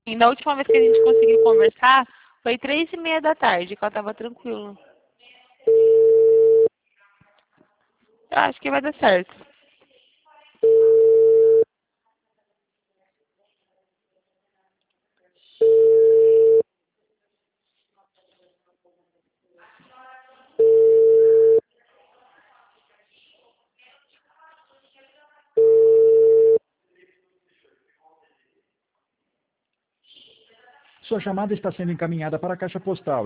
E na última vez que a gente conseguiu conversar, foi 3h30 da tarde, que ela tava tranquila. Eu acho que vai dar certo. Sua chamada está sendo encaminhada para a caixa postal.